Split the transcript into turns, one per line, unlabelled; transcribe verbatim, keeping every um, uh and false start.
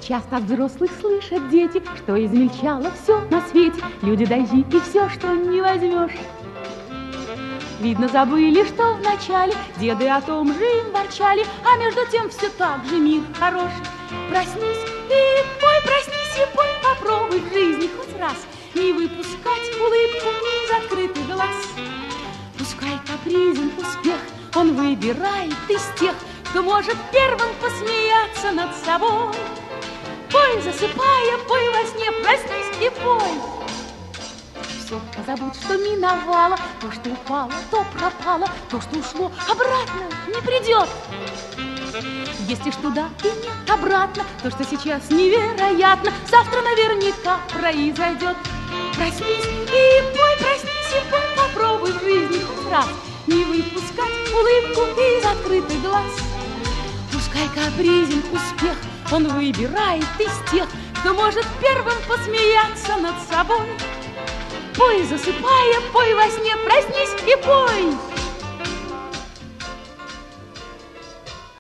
Часто от взрослых слышат дети, что измельчало все на свете. Люди, дожди и все, что не возьмешь. Видно, забыли, что вначале деды о том же им ворчали, а между тем все так же мир хорош. Проснись и пой, проснись и пой, попробуй в жизни хоть раз не выпускать улыбку из открытых глаз. Пускай капризен успех, он выбирает из тех, кто может первым посмеяться над собой. Пой, засыпая, пой во сне, проснись и пой. Все, позабудь, что миновало, то, что упало, то пропало, то, что ушло, обратно не придет. Если ж туда и нет обратно, то, что сейчас невероятно, завтра наверняка произойдет. Проснись и пой, проснись и пой, попробуй в жизни хоть раз не выпускать улыбку из открытых глаз. Пускай капризен успех, он выбирает из тех, кто может первым посмеяться над собой. Пой, засыпая, пой во сне, проснись и пой.